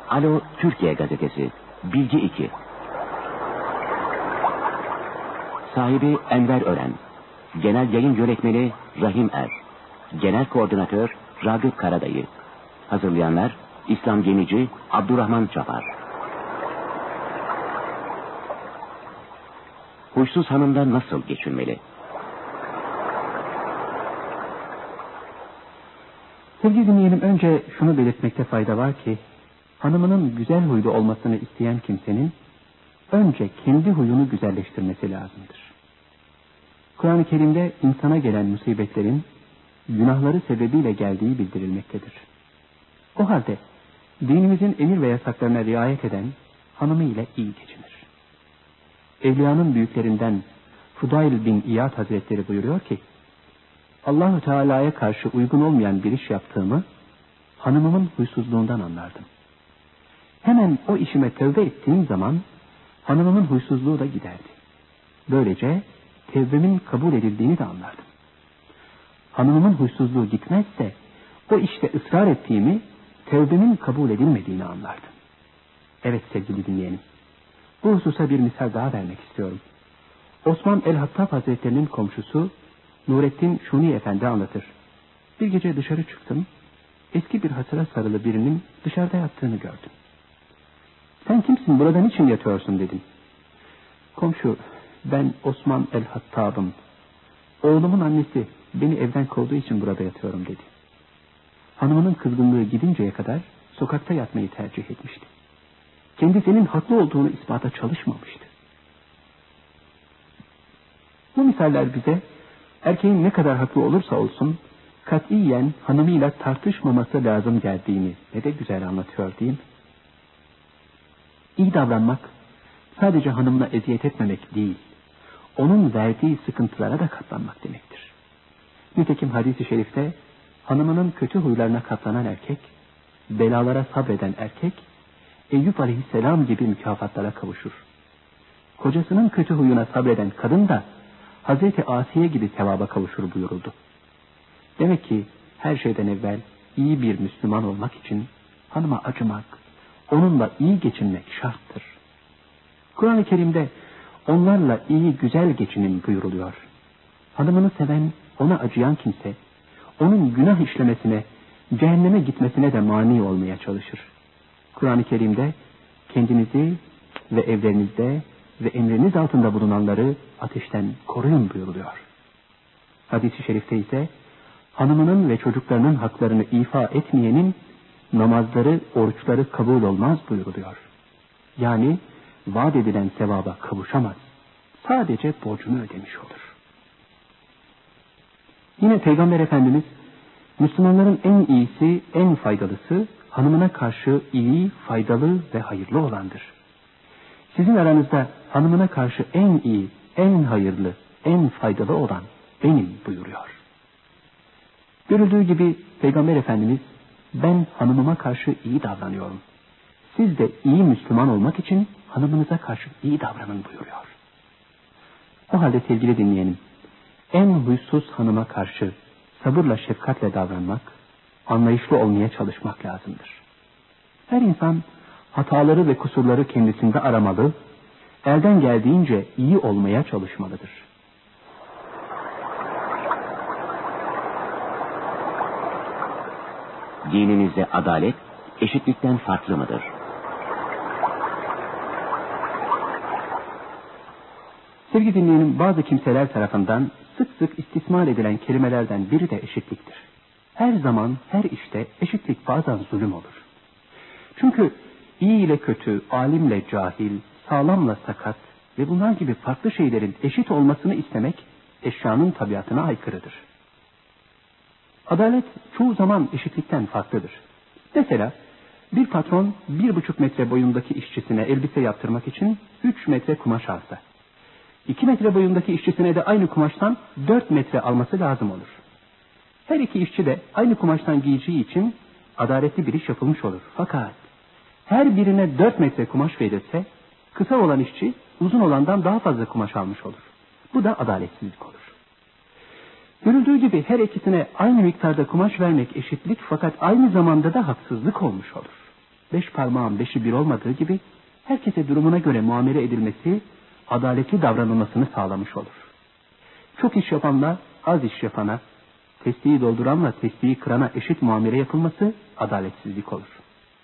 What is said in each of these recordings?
Alo Türkiye Gazetesi, Bilgi 2. Sahibi Enver Ören. Genel yayın yönetmeni Rahim Er. Genel koordinatör Ragıp Karadayı. Hazırlayanlar İslam Gemici, Abdurrahman Çapar. Huysuz hanımdan nasıl geçinmeli? Sevgili dinleyenim, önce şunu belirtmekte fayda var ki, hanımının güzel huylu olmasını isteyen kimsenin önce kendi huyunu güzelleştirmesi lazımdır. Kur'an-ı Kerim'de insana gelen musibetlerin günahları sebebiyle geldiği bildirilmektedir. O halde dinimizin emir ve yasaklarına riayet eden hanımıyla iyi geçinir. Evliyanın büyüklerinden Fudayl bin İyad Hazretleri buyuruyor ki, Allah-u Teala'ya karşı uygun olmayan bir iş yaptığımı hanımımın huysuzluğundan anlardım. Hemen o işime tövbe ettiğim zaman hanımımın huysuzluğu da giderdi. Böylece tevbemin kabul edildiğini de anlardım. Hanımımın huysuzluğu gitmezse o işte ısrar ettiğimi, tevbemin kabul edilmediğini anlardım. Evet sevgili dinleyenim, bu hususa bir misal daha vermek istiyorum. Osman el-Hattab Hazretleri'nin komşusu Nurettin Şuni Efendi anlatır. Bir gece dışarı çıktım, eski bir hasıra sarılı birinin dışarıda yattığını gördüm. Sen kimsin, burada niçin yatıyorsun dedim. Komşu, ben Osman el-Hattab'ım. Oğlumun annesi beni evden kovduğu için burada yatıyorum dedi. Hanımının kızgınlığı gidinceye kadar sokakta yatmayı tercih etmişti. Kendisinin haklı olduğunu ispata çalışmamıştı. Bu misaller bize erkeğin ne kadar haklı olursa olsun katiyen hanımıyla tartışmaması lazım geldiğini ne de güzel anlatıyor değil mi? İyi davranmak sadece hanımına eziyet etmemek değil, onun verdiği sıkıntılara da katlanmak demektir. Nitekim hadis-i şerifte hanımının kötü huylarına katlanan erkek, belalara sabreden erkek, Eyüp Aleyhisselam gibi mükafatlara kavuşur. Kocasının kötü huyuna sabreden kadın da Hazreti Asiye gibi sevaba kavuşur buyuruldu. Demek ki her şeyden evvel iyi bir Müslüman olmak için hanıma acımak, onunla iyi geçinmek şarttır. Kur'an-ı Kerim'de onlarla iyi güzel geçinin buyuruluyor. Hanımını seven, ona acıyan kimse, onun günah işlemesine, cehenneme gitmesine de mani olmaya çalışır. Kur'an-ı Kerim'de kendinizi ve evlerinizde ve emriniz altında bulunanları ateşten koruyun buyuruluyor. Hadis-i şerifte ise hanımının ve çocuklarının haklarını ifa etmeyenin namazları, oruçları kabul olmaz buyuruluyor. Yani vaat edilen sevaba kavuşamaz. Sadece borcunu ödemiş olur. Yine Peygamber Efendimiz, Müslümanların en iyisi, en faydalısı, hanımına karşı iyi, faydalı ve hayırlı olandır. Sizin aranızda hanımına karşı en iyi, en hayırlı, en faydalı olan benim buyuruyor. Görüldüğü gibi Peygamber Efendimiz, ben hanımıma karşı iyi davranıyorum. Siz de iyi Müslüman olmak için hanımınıza karşı iyi davranın buyuruyor. O halde sevgili dinleyenim, en huysuz hanıma karşı sabırla şefkatle davranmak, anlayışlı olmaya çalışmak lazımdır. Her insan hataları ve kusurları kendisinde aramalı, elden geldiğince iyi olmaya çalışmalıdır. Dininizde adalet eşitlikten farklı mıdır? Sevgili dinleyenim, bazı kimseler tarafından sık sık istismar edilen kelimelerden biri de eşitliktir. Her zaman, her işte eşitlik bazen zulüm olur. Çünkü iyi ile kötü, alimle cahil, sağlamla sakat ve bunlar gibi farklı şeylerin eşit olmasını istemek eşyanın tabiatına aykırıdır. Adalet çoğu zaman eşitlikten farklıdır. Mesela bir patron 1,5 metre boyundaki işçisine elbise yaptırmak için 3 metre kumaş alsa, 2 metre boyundaki işçisine de aynı kumaştan 4 metre alması lazım olur. Her iki işçi de aynı kumaştan giyeceği için adaletli bir iş yapılmış olur. Fakat her birine 4 metre kumaş verirse kısa olan işçi uzun olandan daha fazla kumaş almış olur. Bu da adaletsizlik olur. Görüldüğü gibi her ikisine aynı miktarda kumaş vermek eşitlik, fakat aynı zamanda da haksızlık olmuş olur. 5 parmağın 5'i bir olmadığı gibi herkese durumuna göre muamele edilmesi, adaletli davranılmasını sağlamış olur. Çok iş yapanla az iş yapana, testiyi dolduranla testiyi kırana eşit muamele yapılması adaletsizlik olur.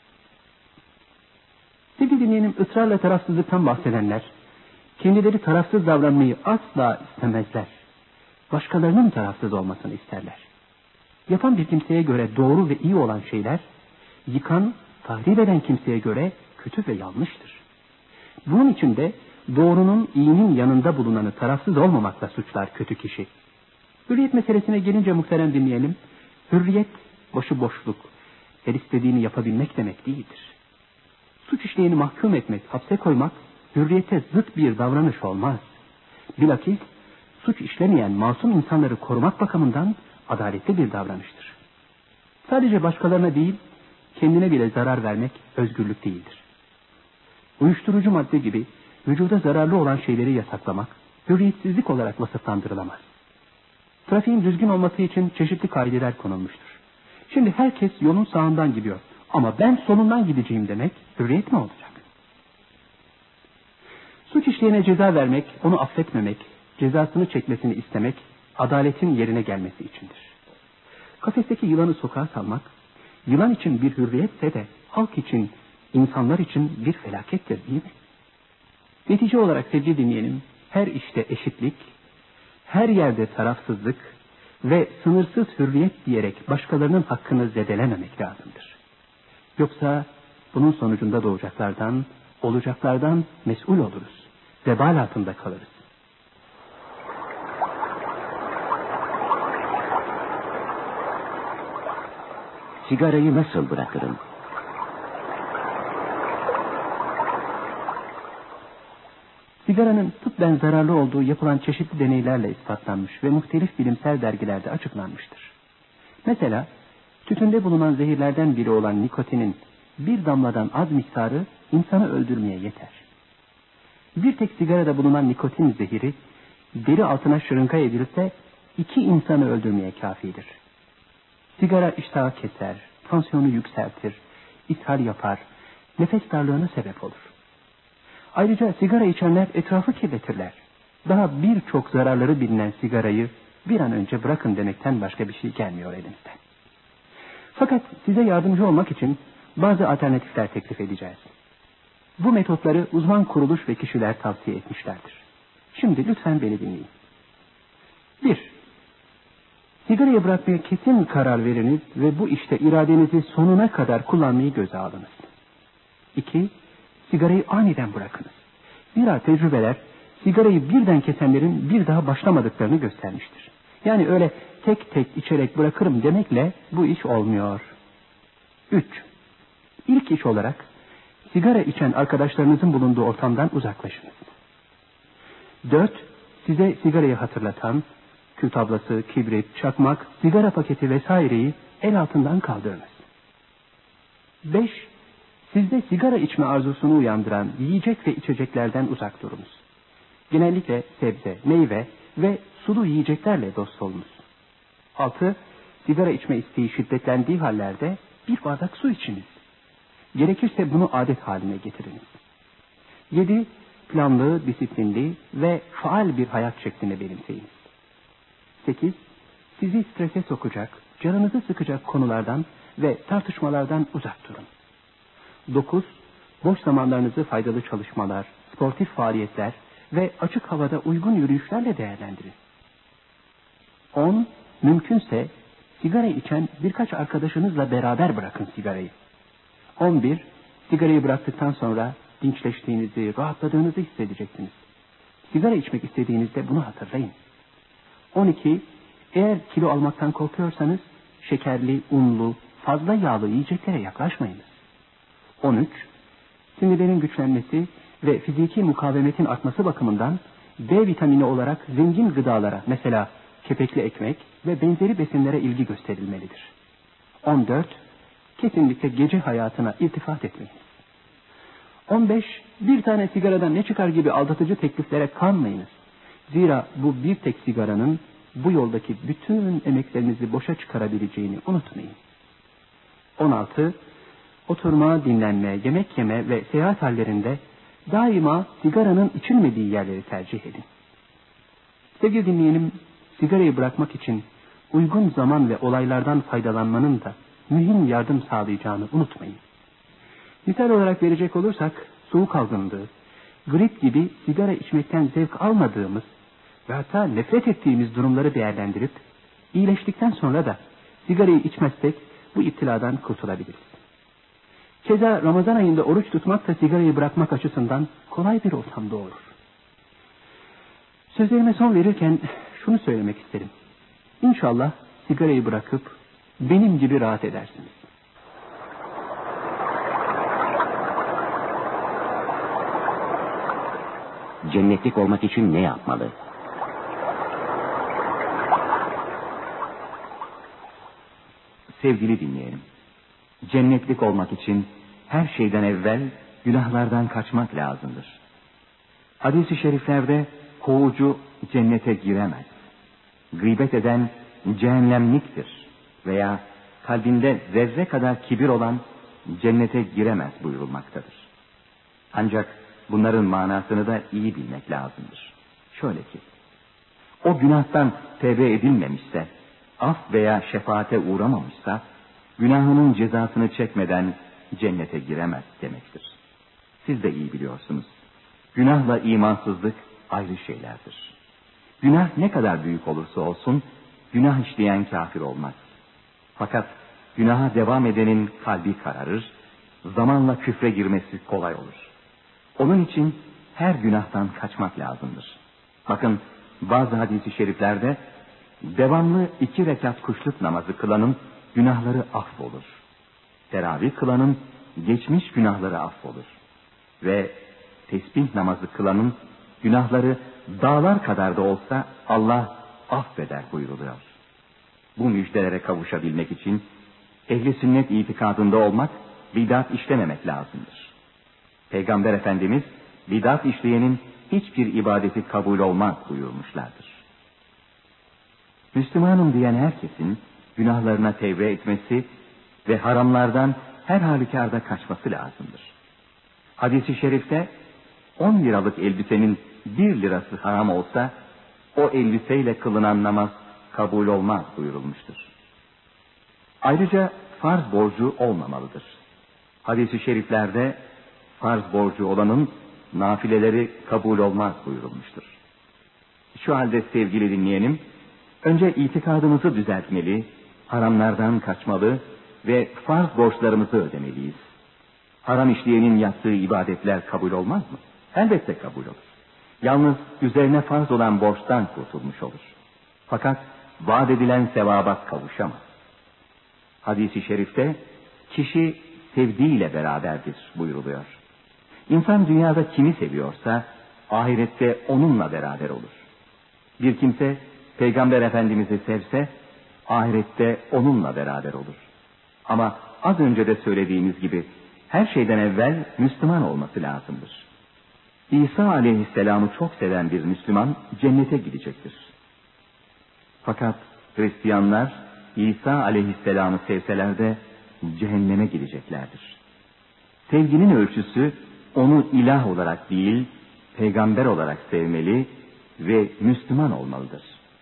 Sevgili dinleyenim, ısrarla tarafsızlıktan bahsedenler, kendileri tarafsız davranmayı asla istemezler. Başkalarının tarafsız olmasını isterler. Yapan bir kimseye göre doğru ve iyi olan şeyler, yıkan, tahrip eden kimseye göre kötü ve yanlıştır. Bunun için de doğrunun, iyinin yanında bulunanı tarafsız olmamakla suçlar kötü kişi. Hürriyet meselesine gelince muhterem dinleyelim. Hürriyet, başıboşluk, her istediğini yapabilmek demek değildir. Suç işleyeni mahkum etmek, hapse koymak, hürriyete zıt bir davranış olmaz. Bilakis, suç işlemeyen masum insanları korumak bakımından adaletli bir davranıştır. Sadece başkalarına değil, kendine bile zarar vermek özgürlük değildir. Uyuşturucu madde gibi vücuda zararlı olan şeyleri yasaklamak, hürriyetsizlik olarak vasıflandırılamaz. Trafiğin düzgün olması için çeşitli kaideler konulmuştur. Şimdi herkes yolun sağından gidiyor ama ben solundan gideceğim demek hürriyet mi olacak? Suç işleyene ceza vermek, onu affetmemek, cezasını çekmesini istemek, adaletin yerine gelmesi içindir. Kafesteki yılanı sokağa salmak, yılan için bir hürriyetse de halk için, insanlar için bir felakettir değil mi? Netice olarak sevgili dinleyenim, her işte eşitlik, her yerde tarafsızlık ve sınırsız hürriyet diyerek başkalarının hakkını zedelememek lazımdır. Yoksa bunun sonucunda doğacaklardan, olacaklardan mesul oluruz. Vebal altında kalırız. Sigarayı nasıl bırakırım? Sigaranın tıbben zararlı olduğu yapılan çeşitli deneylerle ispatlanmış ve muhtelif bilimsel dergilerde açıklanmıştır. Mesela tütünde bulunan zehirlerden biri olan nikotinin bir damladan az miktarı insanı öldürmeye yeter. Bir tek sigarada bulunan nikotin zehiri deri altına şırınga edilirse 2 insanı öldürmeye kafidir. Sigara iştahı keser, tansiyonu yükseltir, ishal yapar, nefes darlığına sebep olur. Ayrıca sigara içenler etrafı kirletirler. Daha birçok zararları bilinen sigarayı bir an önce bırakın demekten başka bir şey gelmiyor elimizden. Fakat size yardımcı olmak için bazı alternatifler teklif edeceğiz. Bu metotları uzman kuruluş ve kişiler tavsiye etmişlerdir. Şimdi lütfen beni dinleyin. 1. Sigarayı bırakmaya kesin karar veriniz ve bu işte iradenizi sonuna kadar kullanmayı göze alınız. 2. Sigarayı aniden bırakınız. Zira tecrübeler sigarayı birden kesenlerin bir daha başlamadıklarını göstermiştir. Yani öyle tek tek içerek bırakırım demekle bu iş olmuyor. 3. İlk iş olarak sigara içen arkadaşlarınızın bulunduğu ortamdan uzaklaşınız. 4. Size sigarayı hatırlatan kül tablası, kibrit, çakmak, sigara paketi vesaireyi el altından kaldırınız. 5. Sizde sigara içme arzusunu uyandıran yiyecek ve içeceklerden uzak durunuz. Genellikle sebze, meyve ve sulu yiyeceklerle dost olunuz. 6. Sigara içme isteği şiddetlendiği hallerde bir bardak su içiniz. Gerekirse bunu adet haline getiriniz. 7. Planlı, disiplinli ve faal bir hayat şeklinde benimseyiniz. 8. Sizi strese sokacak, canınızı sıkacak konulardan ve tartışmalardan uzak durun. 9. Boş zamanlarınızı faydalı çalışmalar, sportif faaliyetler ve açık havada uygun yürüyüşlerle değerlendirin. 10. Mümkünse sigara içen birkaç arkadaşınızla beraber bırakın sigarayı. 11. Sigarayı bıraktıktan sonra dinçleştiğinizi, rahatladığınızı hissedeceksiniz. Sigara içmek istediğinizde bunu hatırlayın. 12. Eğer kilo almaktan korkuyorsanız şekerli, unlu, fazla yağlı yiyeceklere yaklaşmayınız. 13. Sinirlerin güçlenmesi ve fiziki mukavemetin artması bakımından B vitamini olarak zengin gıdalara, mesela kepekli ekmek ve benzeri besinlere ilgi gösterilmelidir. 14. Kesinlikle gece hayatına iltifat etmeyiniz. 15. Bir tane sigaradan ne çıkar gibi aldatıcı tekliflere kanmayınız. Zira bu bir tek sigaranın bu yoldaki bütün emeklerinizi boşa çıkarabileceğini unutmayın. 16. oturma, dinlenme, yemek yeme ve seyahat hallerinde daima sigaranın içilmediği yerleri tercih edin. Sevgili dinleyenim, sigarayı bırakmak için uygun zaman ve olaylardan faydalanmanın da mühim yardım sağlayacağını unutmayın. Misal olarak verecek olursak, soğuk algınlığı, grip gibi sigara içmekten zevk almadığımız ve hatta nefret ettiğimiz durumları değerlendirip, iyileştikten sonra da sigarayı içmezsek bu iptiladan kurtulabiliriz. Keza Ramazan ayında oruç tutmak da sigarayı bırakmak açısından kolay bir ortam doğurur. Sözlerime son verirken şunu söylemek isterim. İnşallah sigarayı bırakıp benim gibi rahat edersiniz. Cennetlik olmak için ne yapmalı? Sevgili dinleyenim, cennetlik olmak için her şeyden evvel günahlardan kaçmak lazımdır. Hadis-i şeriflerde kovucu cennete giremez, gıybet eden cehennemliktir veya kalbinde zerre kadar kibir olan cennete giremez buyurulmaktadır. Ancak bunların manasını da iyi bilmek lazımdır. Şöyle ki, o günahtan tevbe edilmemişse, af veya şefaate uğramamışsa, günahının cezasını çekmeden cennete giremez demektir. Siz de iyi biliyorsunuz. Günahla imansızlık ayrı şeylerdir. Günah ne kadar büyük olursa olsun, günah işleyen kafir olmaz. Fakat günaha devam edenin kalbi kararır, zamanla küfre girmesi kolay olur. Onun için her günahtan kaçmak lazımdır. Bakın, bazı hadis-i şeriflerde devamlı 2 rekat kuşluk namazı kılanın günahları affolur. Teravih kılanın geçmiş günahları affolur. Ve tesbih namazı kılanın günahları dağlar kadar da olsa Allah affeder buyuruluyor. Bu müjdelere kavuşabilmek için ehli sünnet itikadında olmak, bidat işlememek lazımdır. Peygamber Efendimiz bidat işleyenin hiçbir ibadeti kabul olmaz buyurmuşlardır. Müslümanım diyen herkesin günahlarına tevbe etmesi ve haramlardan her halükarda kaçması lazımdır. Hadis-i şerifte 10 liralık elbisenin 1 lirası haram olsa o elbiseyle kılınan namaz kabul olmaz buyurulmuştur. Ayrıca farz borcu olmamalıdır. Hadis-i şeriflerde farz borcu olanın nafileleri kabul olmaz buyurulmuştur. Şu halde sevgili dinleyenim, önce itikadımızı düzeltmeli, haramlardan kaçmalı ve farz borçlarımızı ödemeliyiz. Haram işleyenin yaptığı ibadetler kabul olmaz mı? Elbette kabul olur. Yalnız üzerine farz olan borçtan kurtulmuş olur. Fakat vaat edilen sevaba kavuşamaz. Hadis-i şerifte kişi sevdiğiyle beraberdir buyuruluyor. İnsan dünyada kimi seviyorsa ahirette onunla beraber olur. Bir kimse Peygamber Efendimiz'i sevse ahirette onunla beraber olur. Ama az önce de söylediğimiz gibi her şeyden evvel Müslüman olması lazımdır. İsa aleyhisselamı çok seven bir Müslüman cennete gidecektir. Fakat Hristiyanlar İsa aleyhisselamı sevseler de cehenneme gideceklerdir. Sevginin ölçüsü onu ilah olarak değil, peygamber olarak sevmeli ve Müslüman olmalıdır.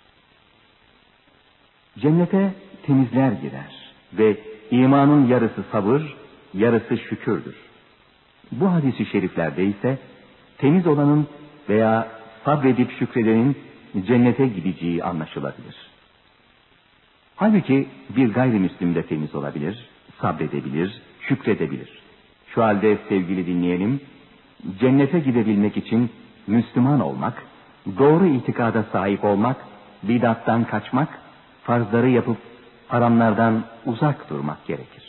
Cennete temizler girer ve imanın yarısı sabır, yarısı şükürdür. Bu hadis-i şeriflerde ise temiz olanın veya sabredip şükredenin cennete gideceği anlaşılabilir. Halbuki bir gayrimüslim de temiz olabilir, sabredebilir, şükredebilir. Şu halde sevgili dinleyelim, cennete gidebilmek için Müslüman olmak, doğru itikada sahip olmak, bidattan kaçmak, farzları yapıp haramlardan uzak durmak gerekir.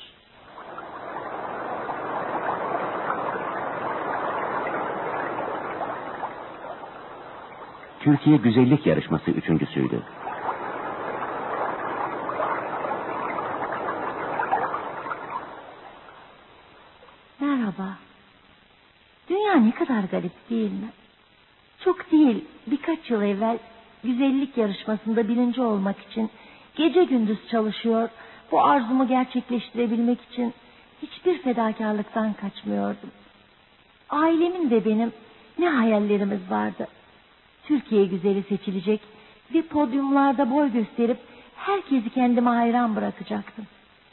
Türkiye Güzellik Yarışması üçüncüsüydü. Merhaba. Dünya ne kadar garip değil mi? Çok değil, birkaç yıl evvel güzellik yarışmasında birinci olmak için gece gündüz çalışıyor, bu arzumu gerçekleştirebilmek için hiçbir fedakarlıktan kaçmıyordum. Ailemin de benim ne hayallerimiz vardı. Türkiye güzeli seçilecek ve podyumlarda boy gösterip herkesi kendime hayran bırakacaktım.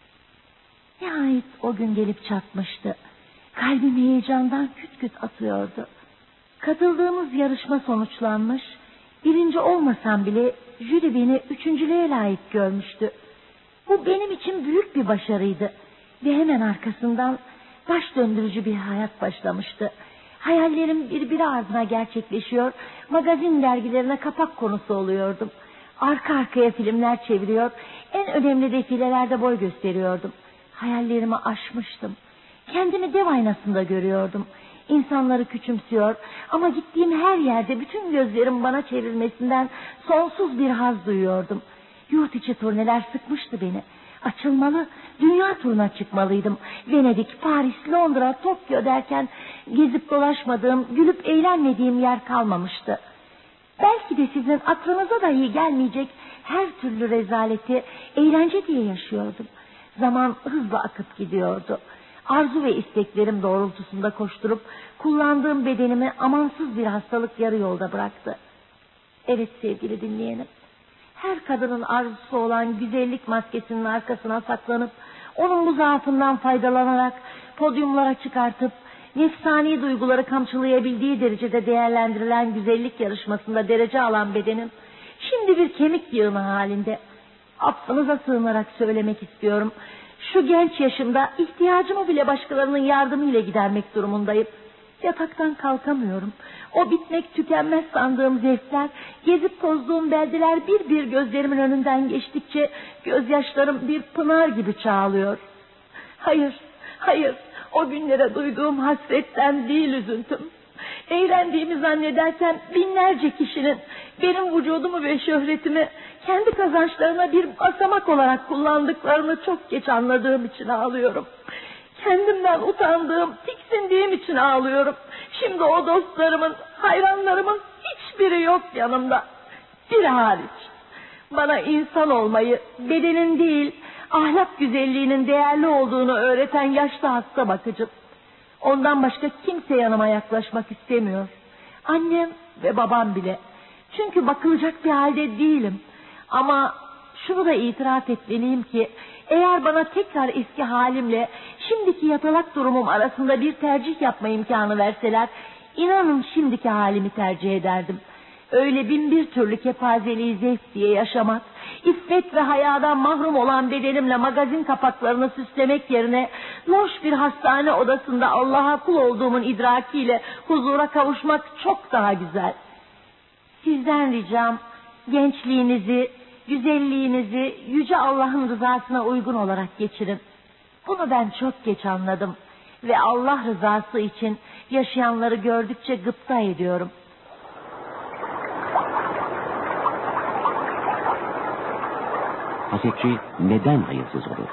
Nihayet o gün gelip çatmıştı. Kalbim heyecandan küt küt atıyordu. Katıldığımız yarışma sonuçlanmış, birinci olmasam bile jüri beni üçüncülüğe layık görmüştü. Bu benim için büyük bir başarıydı ve hemen arkasından baş döndürücü bir hayat başlamıştı. Hayallerim birbiri ardına gerçekleşiyor, magazin dergilerine kapak konusu oluyordum. Arka arkaya filmler çeviriyor, en önemli defilelerde boy gösteriyordum. Hayallerimi aşmıştım. Kendimi dev aynasında görüyordum. İnsanları küçümsüyor ama gittiğim her yerde bütün gözlerim bana çevrilmesinden sonsuz bir haz duyuyordum. Yurt içi turneler sıkmıştı beni. Açılmalı, dünya turuna çıkmalıydım. Venedik, Paris, Londra, Tokyo derken gezip dolaşmadığım, gülüp eğlenmediğim yer kalmamıştı. Belki de sizin aklınıza dahi gelmeyecek her türlü rezaleti eğlence diye yaşıyordum. Zaman hızla akıp gidiyordu. Arzu ve isteklerim doğrultusunda koşturup kullandığım bedenimi amansız bir hastalık yarı yolda bıraktı. Evet sevgili dinleyenim. Her kadının arzusu olan güzellik maskesinin arkasına saklanıp onun bu zaafından faydalanarak podyumlara çıkartıp nefsani duyguları kamçılayabildiği derecede değerlendirilen güzellik yarışmasında derece alan bedenim şimdi bir kemik yığını halinde. Affınıza sığınarak söylemek istiyorum. Şu genç yaşımda ihtiyacımı bile başkalarının yardımıyla gidermek durumundayım. Yataktan kalkamıyorum. O bitmek tükenmez sandığım zevkler, gezip tozduğum beldeler bir bir gözlerimin önünden geçtikçe gözyaşlarım bir pınar gibi çağlıyor. Hayır, o günlere duyduğum hasretten değil üzüntüm. Eğlendiğimi zannederken binlerce kişinin benim vücudumu ve şöhretimi kendi kazançlarına bir basamak olarak kullandıklarını çok geç anladığım için ağlıyorum. Kendimden utandığım, tiksindiğim için ağlıyorum. Şimdi o dostlarımın, hayranlarımın hiçbiri yok yanımda. Biri hariç. Bana insan olmayı, bedenin değil, ahlak güzelliğinin değerli olduğunu öğreten yaşlı hasta bakıcım. Ondan başka kimse yanıma yaklaşmak istemiyor. Annem ve babam bile. Çünkü bakılacak bir halde değilim. Ama şunu da itiraf etmeliyim ki eğer bana tekrar eski halimle şimdiki yatalak durumum arasında bir tercih yapma imkanı verseler, inanın şimdiki halimi tercih ederdim. Öyle bin bir türlü kepazeliği zevk diye yaşamak, iffet ve hayadan mahrum olan bedenimle magazin kapaklarını süslemek yerine loş bir hastane odasında Allah'a kul olduğumun idrakiyle huzura kavuşmak çok daha güzel. Sizden ricam gençliğinizi, güzelliğinizi yüce Allah'ın rızasına uygun olarak geçirin. Bunu ben çok geç anladım ve Allah rızası için yaşayanları gördükçe gıpta ediyorum. Hasetçi neden hayırsız olur?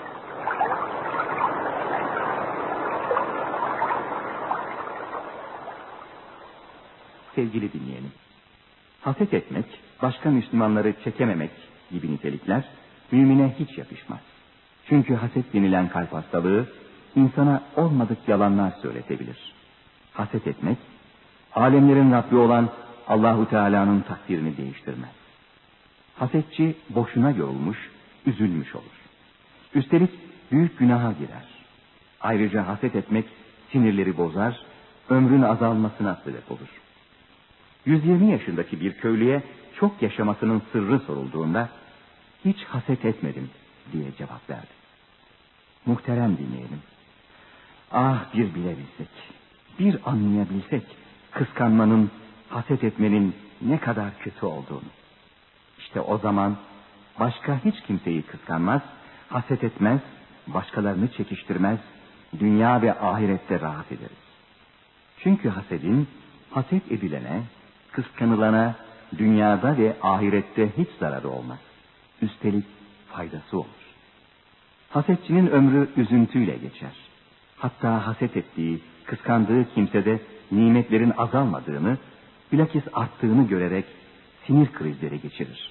Sevgili dinleyenim, haset etmek, başka Müslümanları çekememek gibi nitelikler mümine hiç yakışmaz. Çünkü haset denilen kalp hastalığı insana olmadık yalanlar söyletebilir. Haset etmek, alemlerin Rabbi olan Allahu Teala'nın takdirini değiştirmez. Hasetçi boşuna yorulmuş, üzülmüş olur. Üstelik büyük günaha girer. Ayrıca haset etmek sinirleri bozar, ömrün azalmasına sebep olur. 120 yaşındaki bir köylüye çok yaşamasının sırrı sorulduğunda hiç haset etmedim diye cevap verdi. Muhterem dinleyelim. Ah bir bilebilsek, bir anlayabilsek kıskanmanın, haset etmenin ne kadar kötü olduğunu. İşte o zaman başka hiç kimseyi kıskanmaz, haset etmez, başkalarını çekiştirmez, dünya ve ahirette rahat ederiz. Çünkü hasedin haset edilene, kıskanılana dünyada ve ahirette hiç zararı olmaz. Üstelik faydası olur. Hasetçinin ömrü üzüntüyle geçer. Hatta haset ettiği, kıskandığı kimsede nimetlerin azalmadığını, bilakis arttığını görerek sinir krizleri geçirir.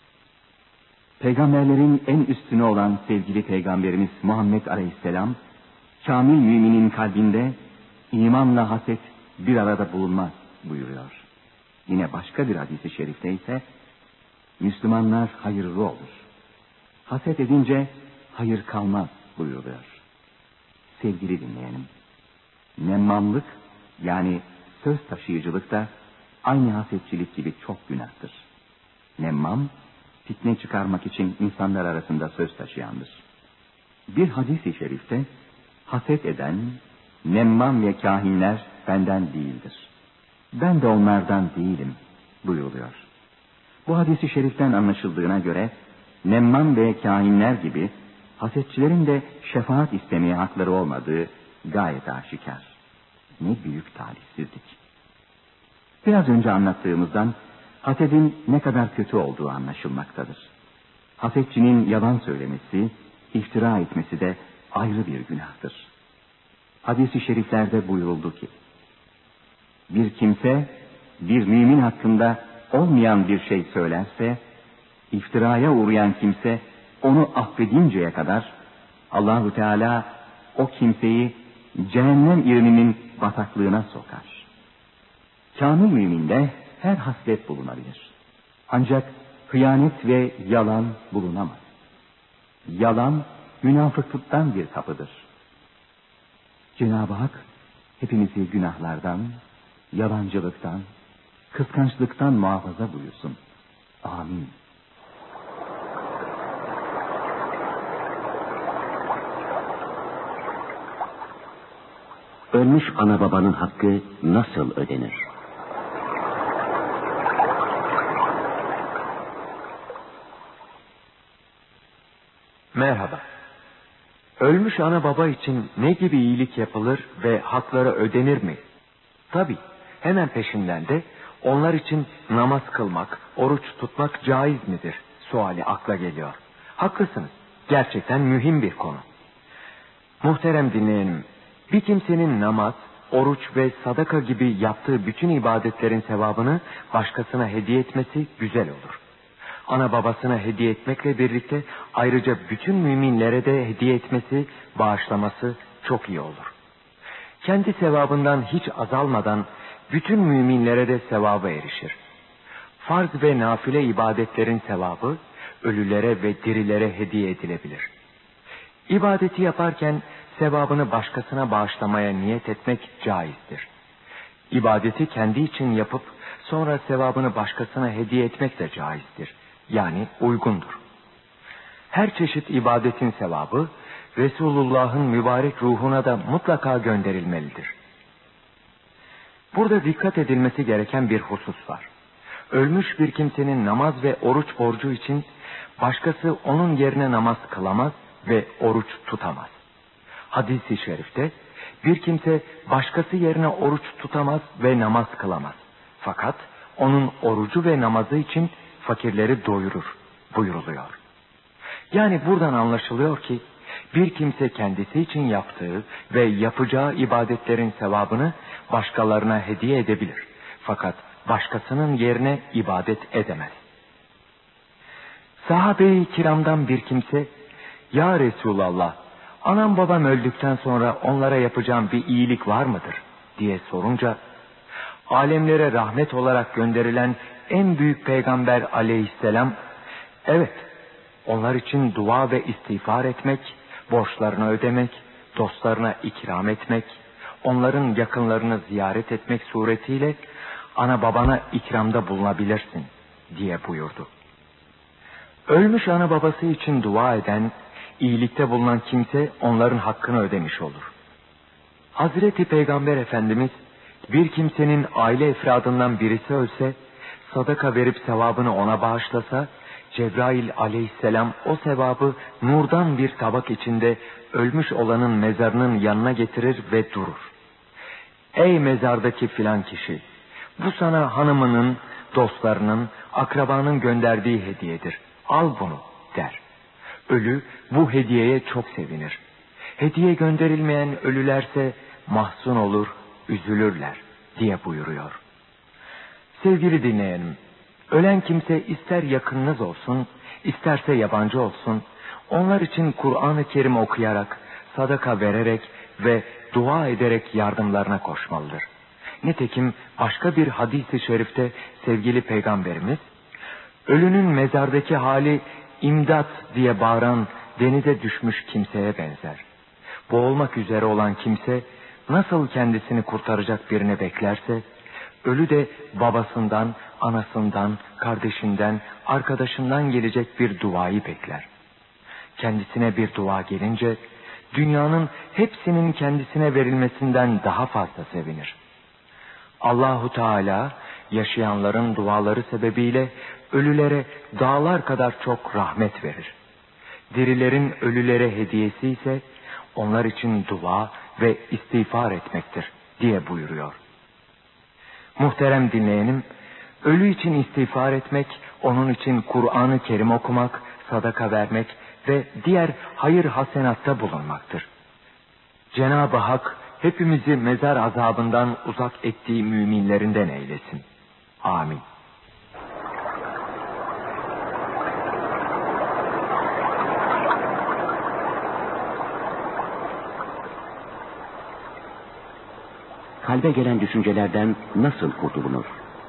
Peygamberlerin en üstünü olan sevgili Peygamberimiz Muhammed Aleyhisselam Kamil müminin kalbinde imanla haset bir arada bulunmaz buyuruyor. Yine başka bir hadis-i şerifte ise Müslümanlar hayırlı olur. Haset edince hayır kalmaz buyuruyor. Sevgili dinleyenim, nemmamlık yani söz taşıyıcılık da aynı hasetçilik gibi çok günahtır. Nemmam, fitne çıkarmak için insanlar arasında söz taşıyandır. Bir hadis-i şerifte haset eden, nemmam ve kahinler benden değildir. Ben de onlardan değilim buyuruluyor. Bu hadis-i şeriften anlaşıldığına göre nemmam ve kahinler gibi hasetçilerin de şefaat istemeye hakları olmadığı gayet aşikar. Ne büyük talihsizlik. Biraz önce anlattığımızdan hasedin ne kadar kötü olduğu anlaşılmaktadır. Hasetçinin yalan söylemesi, iftira etmesi de ayrı bir günahtır. Hadis-i şeriflerde buyuruldu ki, bir kimse bir mümin hakkında olmayan bir şey söylerse, iftiraya uğrayan kimse onu affedinceye kadar Allahu Teala o kimseyi cehennem irminin bataklığına sokar. Kamil müminde her haslet bulunabilir. Ancak hıyanet ve yalan bulunamaz. Yalan münafıklıktan bir kapıdır. Cenab-ı Hak hepimizi günahlardan, yalancılıktan, kıskançlıktan muhafaza buyursun. Amin. Ölmüş ana babanın hakkı nasıl ödenir? Merhaba. Ölmüş ana baba için ne gibi iyilik yapılır ve hakları ödenir mi? Tabii, hemen peşinden de onlar için namaz kılmak, oruç tutmak caiz midir suali akla geliyor. Haklısınız, gerçekten mühim bir konu. Muhterem dinleyenim, bir kimsenin namaz, oruç ve sadaka gibi yaptığı bütün ibadetlerin sevabını başkasına hediye etmesi güzel olur. Ana babasına hediye etmekle birlikte ayrıca bütün müminlere de hediye etmesi, bağışlaması çok iyi olur. Kendi sevabından hiç azalmadan bütün müminlere de sevaba erişir. Farz ve nafile ibadetlerin sevabı ölülere ve dirilere hediye edilebilir. İbadeti yaparken sevabını başkasına bağışlamaya niyet etmek caizdir. İbadeti kendi için yapıp sonra sevabını başkasına hediye etmek de caizdir. Yani uygundur. Her çeşit ibadetin sevabı Resulullah'ın mübarek ruhuna da mutlaka gönderilmelidir. Burada dikkat edilmesi gereken bir husus var. Ölmüş bir kimsenin namaz ve oruç borcu için başkası onun yerine namaz kılamaz ve oruç tutamaz. Hadis-i şerifte bir kimse başkası yerine oruç tutamaz ve namaz kılamaz. Fakat onun orucu ve namazı için fakirleri doyurur buyuruluyor. Yani buradan anlaşılıyor ki bir kimse kendisi için yaptığı ve yapacağı ibadetlerin sevabını başkalarına hediye edebilir. Fakat başkasının yerine ibadet edemez. Sahabe-i kiramdan bir kimse, "Ya Resulallah, anam babam öldükten sonra onlara yapacağım bir iyilik var mıdır?" diye sorunca, alemlere rahmet olarak gönderilen en büyük peygamber aleyhisselam, "Evet, onlar için dua ve istiğfar etmek, borçlarını ödemek, dostlarına ikram etmek, onların yakınlarını ziyaret etmek suretiyle ana babana ikramda bulunabilirsin" diye buyurdu. Ölmüş ana babası için dua eden, iyilikte bulunan kimse onların hakkını ödemiş olur. Hazreti Peygamber Efendimiz, bir kimsenin aile efradından birisi ölse, sadaka verip sevabını ona bağışlasa, Cebrail aleyhisselam o sevabı nurdan bir tabak içinde ölmüş olanın mezarının yanına getirir ve durur. "Ey mezardaki filan kişi, bu sana hanımının, dostlarının, akrabanın gönderdiği hediyedir. Al bunu" der. Ölü bu hediyeye çok sevinir. Hediye gönderilmeyen ölülerse mahzun olur, üzülürler diye buyuruyor. Sevgili dinleyenim, ölen kimse ister yakınınız olsun, isterse yabancı olsun, onlar için Kur'an-ı Kerim okuyarak, sadaka vererek ve dua ederek yardımlarına koşmalıdır. Nitekim başka bir hadis-i şerifte sevgili Peygamberimiz, ölünün mezardaki hali imdat diye bağıran denize düşmüş kimseye benzer. Boğulmak üzere olan kimse nasıl kendisini kurtaracak birini beklerse, ölü de babasından, anasından, kardeşinden, arkadaşından gelecek bir duayı bekler. Kendisine bir dua gelince, dünyanın hepsinin kendisine verilmesinden daha fazla sevinir. Allahu Teala yaşayanların duaları sebebiyle ölülere dağlar kadar çok rahmet verir. Dirilerin ölülere hediyesi ise onlar için dua ve istiğfar etmektir diye buyuruyor. Muhterem dinleyenim, ölü için istiğfar etmek, onun için Kur'an-ı Kerim okumak, sadaka vermek ve diğer hayır hasenatta bulunmaktır. Cenab-ı Hak hepimizi mezar azabından uzak ettiği müminlerinden eylesin. Amin. Kalbe gelen düşüncelerden nasıl kurtulunur?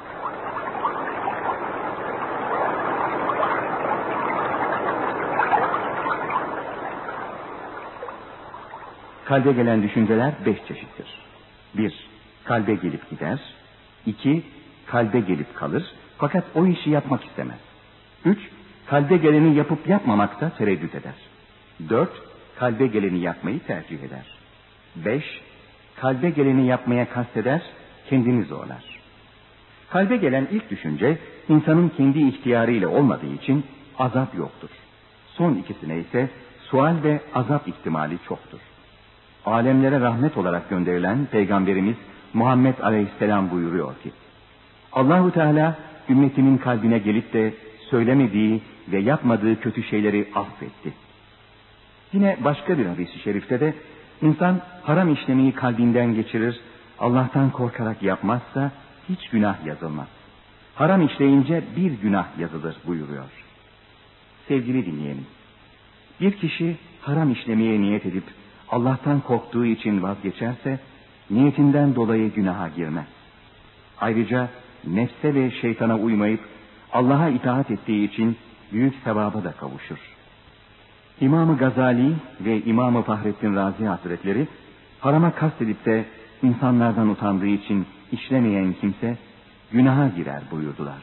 Kalbe gelen düşünceler 5 çeşittir. 1. Kalbe gelip gider. 2. Kalbe gelip kalır fakat o işi yapmak istemez. 3. Kalbe geleni yapıp yapmamakta tereddüt eder. 4. Kalbe geleni yapmayı tercih eder. 5. Kalbe geleni yapmaya kasteder, kendini zorlar. Kalbe gelen ilk düşünce insanın kendi ihtiyarıyla olmadığı için azap yoktur. Son ikisine ise sual ve azap ihtimali çoktur. Alemlere rahmet olarak gönderilen Peygamberimiz Muhammed Aleyhisselam buyuruyor ki, Allahu Teala ümmetimin kalbine gelip de söylemediği ve yapmadığı kötü şeyleri affetti. Yine başka bir hadis-i şerifte de insan haram işlemeyi kalbinden geçirir, Allah'tan korkarak yapmazsa hiç günah yazılmaz. Haram işleyince bir günah yazılır buyuruyor. Sevgili dinleyenim, bir kişi haram işlemeye niyet edip Allah'tan korktuğu için vazgeçerse niyetinden dolayı günaha girmez. Ayrıca nefse ve şeytana uymayıp Allah'a itaat ettiği için büyük sevaba da kavuşur. İmam-ı Gazali ve İmam-ı Fahrettin Razi Hazretleri harama kastedip de insanlardan utandığı için işlemeyen kimse günaha girer buyurdular.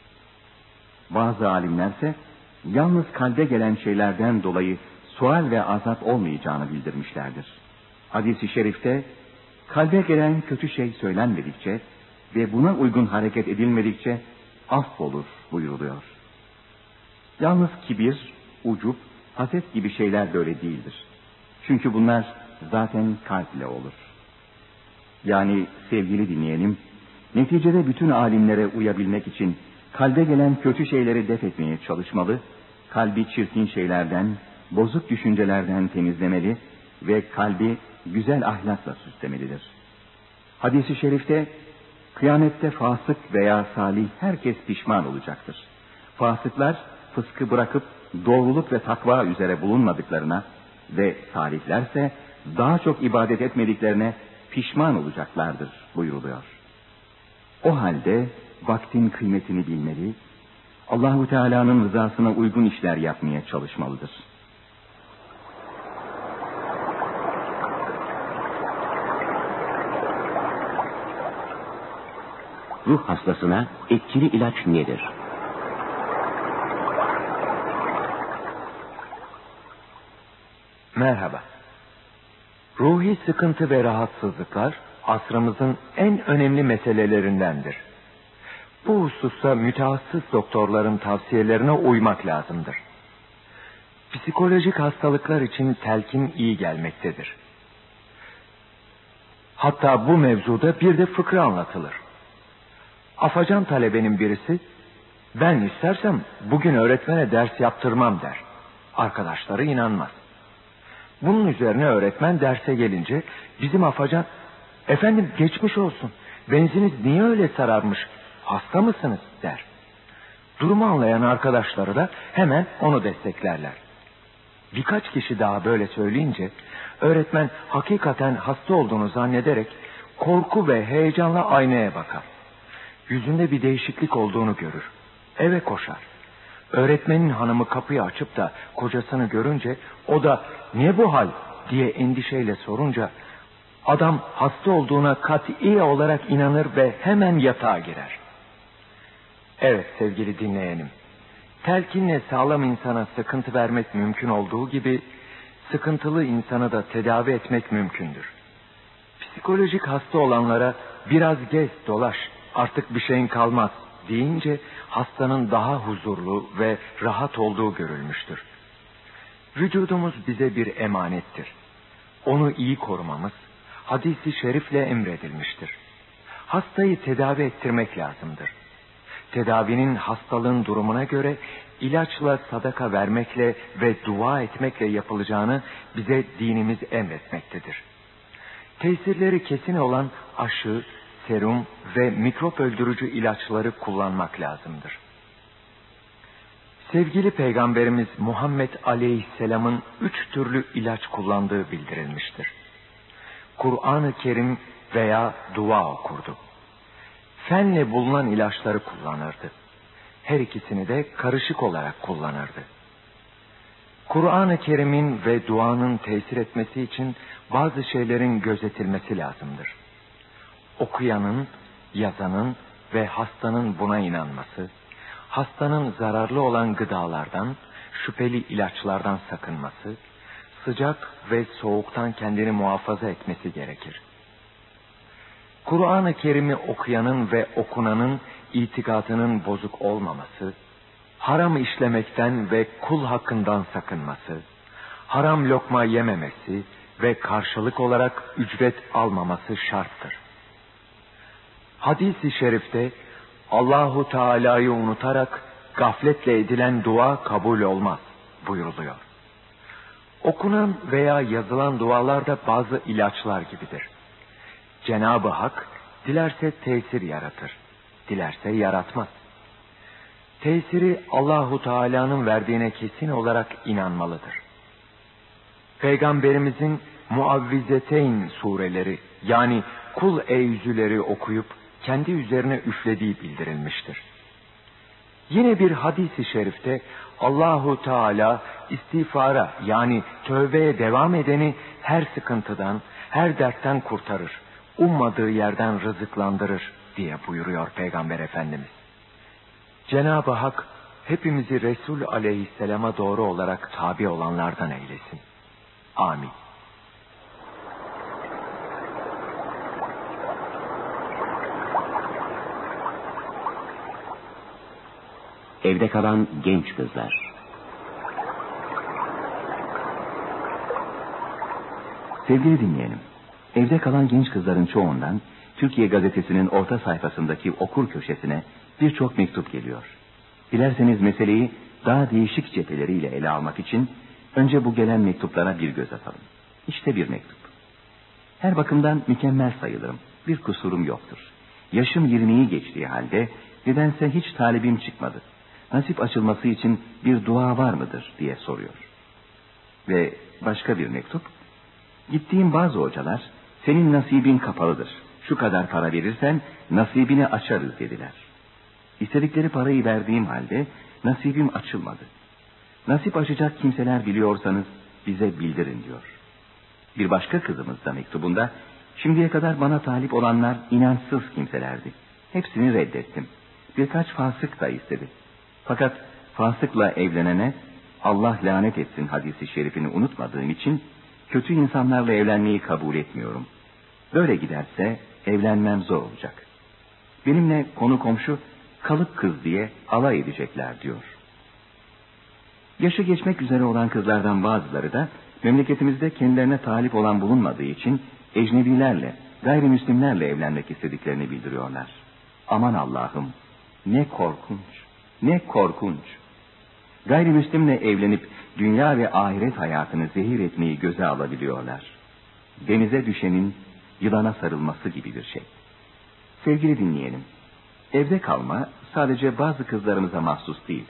Bazı alimlerse yalnız kalbe gelen şeylerden dolayı sual ve azap olmayacağını bildirmişlerdir. Hadis-i şerifte kalbe gelen kötü şey söylenmedikçe ve buna uygun hareket edilmedikçe affolur buyuruluyor. Yalnız kibir, ucup, haset gibi şeyler böyle değildir. Çünkü bunlar zaten kalp ile olur. Yani sevgili dinleyenim, neticede bütün alimlere uyabilmek için kalbe gelen kötü şeyleri def etmeye çalışmalı, kalbi çirkin şeylerden, bozuk düşüncelerden temizlemeli ve kalbi güzel ahlakla süslemelidir. Hadis-i şerifte, kıyamette fasık veya salih herkes pişman olacaktır. Fasıklar fıskı bırakıp doğruluk ve takva üzere bulunmadıklarına ve salihlerse daha çok ibadet etmediklerine pişman olacaklardır buyuruluyor. O halde vaktin kıymetini bilmeli, Allahu Teala'nın rızasına uygun işler yapmaya çalışmalıdır. Ruh hastasına etkili ilaç nedir? Merhaba. Ruhi sıkıntı ve rahatsızlıklar asrımızın en önemli meselelerindendir. Bu hususta mütehassıs doktorların tavsiyelerine uymak lazımdır. Psikolojik hastalıklar için telkin iyi gelmektedir. Hatta bu mevzuda bir de fıkra anlatılır. Afacan talebenin birisi, ben istersem bugün öğretmene ders yaptırmam der. Arkadaşları inanmaz. Bunun üzerine öğretmen derse gelince bizim afacan, efendim geçmiş olsun, benziniz niye öyle sararmış, hasta mısınız der. Durumu anlayan arkadaşları da hemen onu desteklerler. Birkaç kişi daha böyle söyleyince öğretmen hakikaten hasta olduğunu zannederek korku ve heyecanla aynaya bakar. Yüzünde bir değişiklik olduğunu görür. Eve koşar. Öğretmenin hanımı kapıyı açıp da kocasını görünce o da "Ne bu hal?" diye endişeyle sorunca adam hasta olduğuna kat'i olarak inanır ve hemen yatağa girer. Evet sevgili dinleyenim. Telkinle sağlam insana sıkıntı vermek mümkün olduğu gibi sıkıntılı insanı da tedavi etmek mümkündür. Psikolojik hasta olanlara biraz gez dolaş artık bir şeyin kalmaz deyince hastanın daha huzurlu ve rahat olduğu görülmüştür. Vücudumuz bize bir emanettir. Onu iyi korumamız hadis-i şerifle emredilmiştir. Hastayı tedavi ettirmek lazımdır. Tedavinin hastalığın durumuna göre ilaçla, sadaka vermekle ve dua etmekle yapılacağını bize dinimiz emretmektedir. Tesirleri kesin olan aşı, serum ve mikrop öldürücü ilaçları kullanmak lazımdır. Sevgili Peygamberimiz Muhammed Aleyhisselam'ın 3 türlü ilaç kullandığı bildirilmiştir. Kur'an-ı Kerim veya dua okurdu. Fenle bulunan ilaçları kullanırdı. Her ikisini de karışık olarak kullanırdı. Kur'an-ı Kerim'in ve duanın tesir etmesi için bazı şeylerin gözetilmesi lazımdır. Okuyanın, yazanın ve hastanın buna inanması, hastanın zararlı olan gıdalardan, şüpheli ilaçlardan sakınması, sıcak ve soğuktan kendini muhafaza etmesi gerekir. Kur'an-ı Kerim'i okuyanın ve okunanın itikadının bozuk olmaması, haram işlemekten ve kul hakkından sakınması, haram lokma yememesi ve karşılık olarak ücret almaması şarttır. Hadis-i şerifte Allahu Teala'yı unutarak gafletle edilen dua kabul olmaz buyuruluyor. Okunan veya yazılan dualar da bazı ilaçlar gibidir. Cenab-ı Hak dilerse tesir yaratır, dilerse yaratmaz. Tesiri Allahu Teala'nın verdiğine kesin olarak inanmalıdır. Peygamberimizin Muavvizeteyn sureleri yani Kul Eyzüleri okuyup kendi üzerine üflediği bildirilmiştir. Yine bir hadis-i şerifte Allahu Teala istiğfara yani tövbeye devam edeni her sıkıntıdan, her dertten kurtarır, ummadığı yerden rızıklandırır diye buyuruyor Peygamber Efendimiz. Cenab-ı Hak hepimizi Resul Aleyhisselam'a doğru olarak tabi olanlardan eylesin. Amin. Evde kalan genç kızlar. Sevgili dinleyenim, evde kalan genç kızların çoğundan Türkiye Gazetesi'nin orta sayfasındaki okur köşesine birçok mektup geliyor. Dilerseniz meseleyi daha değişik cepheleriyle ele almak için önce bu gelen mektuplara bir göz atalım. İşte bir mektup. Her bakımdan mükemmel sayılırım. Bir kusurum yoktur. Yaşım 20'yi geçtiği halde nedense hiç talibim çıkmadı. Nasip açılması için bir dua var mıdır diye soruyor. Ve başka bir mektup. Gittiğim bazı hocalar senin nasibin kapalıdır. Şu kadar para verirsen nasibini açarız dediler. İstedikleri parayı verdiğim halde nasibim açılmadı. Nasip açacak kimseler biliyorsanız bize bildirin diyor. Bir başka kızımız da mektubunda şimdiye kadar bana talip olanlar inançsız kimselerdi. Hepsini reddettim. Birkaç fasık da istedi. Fakat fasıkla evlenene Allah lanet etsin hadisi şerifini unutmadığım için kötü insanlarla evlenmeyi kabul etmiyorum. Böyle giderse evlenmem zor olacak. Benimle konu komşu kalıp kız diye alay edecekler diyor. Yaşı geçmek üzere olan kızlardan bazıları da memleketimizde kendilerine talip olan bulunmadığı için ecnebilerle, gayrimüslimlerle evlenmek istediklerini bildiriyorlar. Aman Allah'ım, ne korkunç, ne korkunç. Gayrimüslimle evlenip dünya ve ahiret hayatını zehir etmeyi göze alabiliyorlar. Denize düşenin yılana sarılması gibi bir şey. Sevgili dinleyenim, evde kalma sadece bazı kızlarımıza mahsus değil.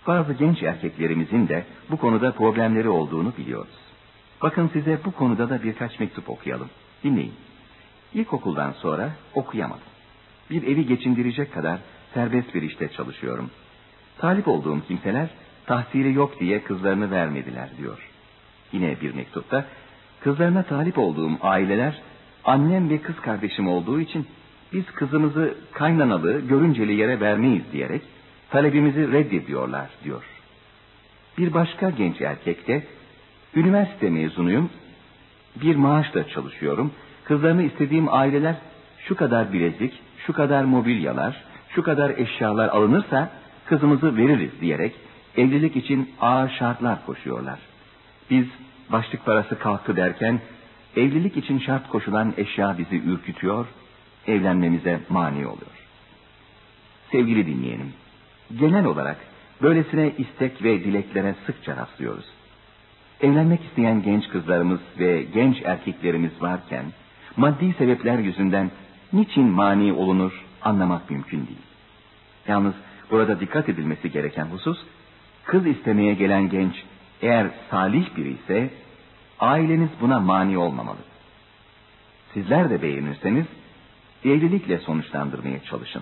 Bazı genç erkeklerimizin de bu konuda problemleri olduğunu biliyoruz. Bakın size bu konuda da birkaç mektup okuyalım. Dinleyin. İlkokuldan sonra okuyamadım. Bir evi geçindirecek kadar serbest bir işte çalışıyorum. Talip olduğum kimseler tahsili yok diye kızlarını vermediler diyor. Yine bir mektupta kızlarına talip olduğum aileler annem ve kız kardeşim olduğu için biz kızımızı kaynanalı, görünceli yere vermeyiz diyerek talebimizi reddediyorlar diyor. Bir başka genç erkek de üniversite mezunuyum, bir maaşla çalışıyorum. Kızlarını istediğim aileler şu kadar bilezik, şu kadar mobilyalar, şu kadar eşyalar alınırsa kızımızı veririz diyerek evlilik için ağır şartlar koşuyorlar. Biz başlık parası kalktı derken evlilik için şart koşulan eşya bizi ürkütüyor, evlenmemize mani oluyor. Sevgili dinleyenim, genel olarak böylesine istek ve dileklere sıkça rastlıyoruz. Evlenmek isteyen genç kızlarımız ve genç erkeklerimiz varken maddi sebepler yüzünden niçin mani olunur anlamak mümkün değil. Yalnız burada dikkat edilmesi gereken husus, kız istemeye gelen genç eğer salih biri ise aileniz buna mani olmamalı. Sizler de beğenirseniz evlilikle sonuçlandırmaya çalışın.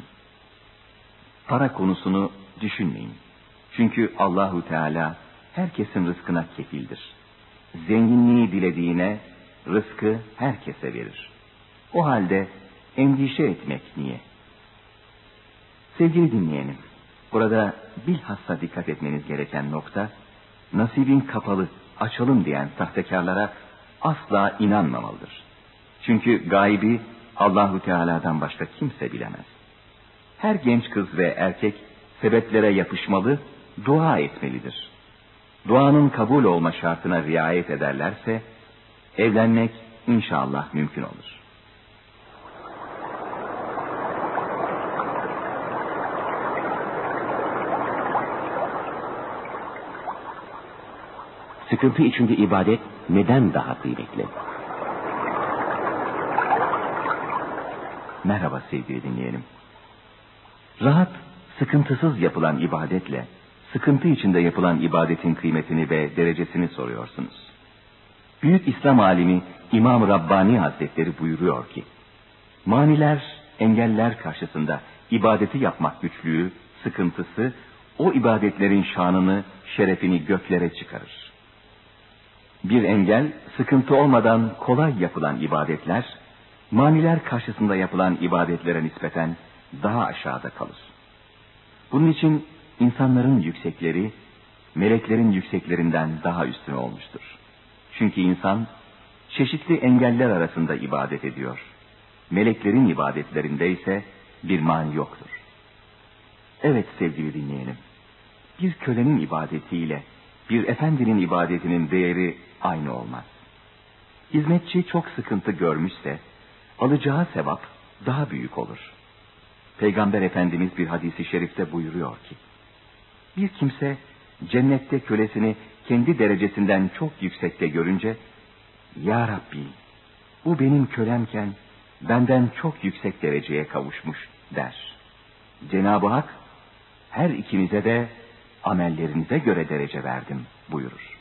Para konusunu düşünmeyin. Çünkü Allahu Teala herkesin rızkına kefildir. Zenginliği dilediğine rızkı herkese verir. O halde endişe etmek niye? Sevgili dinleyenim, burada bilhassa dikkat etmeniz gereken nokta, nasibin kapalı, açalım diyen sahtekarlara asla inanmamalıdır. Çünkü gaybi Allahu Teala'dan başka kimse bilemez. Her genç kız ve erkek sebeplere yapışmalı, dua etmelidir. Duanın kabul olma şartına riayet ederlerse evlenmek inşallah mümkün olur. Sıkıntı içinde ibadet neden daha kıymetli? Merhaba sevgili dinleyenim. Rahat, sıkıntısız yapılan ibadetle sıkıntı içinde yapılan ibadetin kıymetini ve derecesini soruyorsunuz. Büyük İslam alimi İmam Rabbani Hazretleri buyuruyor ki, maniler, engeller karşısında ibadeti yapmak güçlüğü, sıkıntısı, o ibadetlerin şanını, şerefini göklere çıkarır. Bir engel, sıkıntı olmadan kolay yapılan ibadetler, maniler karşısında yapılan ibadetlere nispeten daha aşağıda kalır. Bunun için insanların yüksekleri, meleklerin yükseklerinden daha üstün olmuştur. Çünkü insan, çeşitli engeller arasında ibadet ediyor. Meleklerin ibadetlerinde ise bir mani yoktur. Evet sevgili dinleyenim, bir kölenin ibadetiyle bir efendinin ibadetinin değeri aynı olmaz. Hizmetçi çok sıkıntı görmüşse, alacağı sevap daha büyük olur. Peygamber Efendimiz bir hadisi şerifte buyuruyor ki, bir kimse cennette kölesini kendi derecesinden çok yüksekte görünce, Ya Rabbi, bu benim kölemken benden çok yüksek dereceye kavuşmuş der. Cenab-ı Hak, her ikinize de amellerinize göre derece verdim buyurur.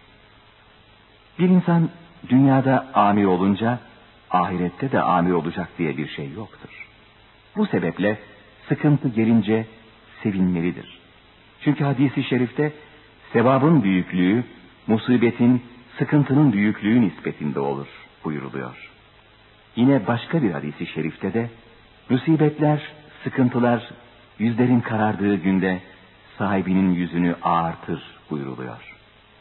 Bir insan dünyada amir olunca, ahirette de amir olacak diye bir şey yoktur. Bu sebeple sıkıntı gelince sevinmelidir. Çünkü hadisi şerifte sevabın büyüklüğü, musibetin, sıkıntının büyüklüğü nispetinde olur buyuruluyor. Yine başka bir hadisi şerifte de musibetler, sıkıntılar yüzlerin karardığı günde sahibinin yüzünü ağartır buyuruluyor.